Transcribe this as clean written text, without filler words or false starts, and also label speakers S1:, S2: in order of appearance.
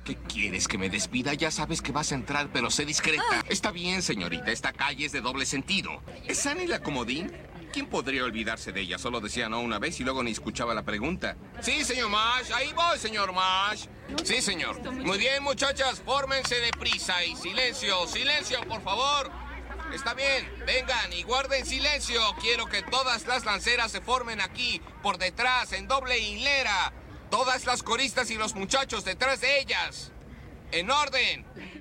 S1: ¿Qué quieres, que me despida? Ya sabes que vas a entrar, pero sé discreta. Está bien, señorita. Esta calle es de doble sentido. ¿Es Annie la comodín? ¿Quién podría olvidarse de ella? Solo decía no una vez y luego ni escuchaba la pregunta. Sí, señor Marsh. Ahí voy, señor Marsh. Sí, señor. Muy bien, muchachas. Fórmense deprisa y silencio. Silencio, por favor. Está bien. Vengan y guarden silencio. Quiero que todas las lanceras se formen aquí, por detrás, en doble hilera. Todas las coristas y los muchachos detrás de ellas. ¡En orden!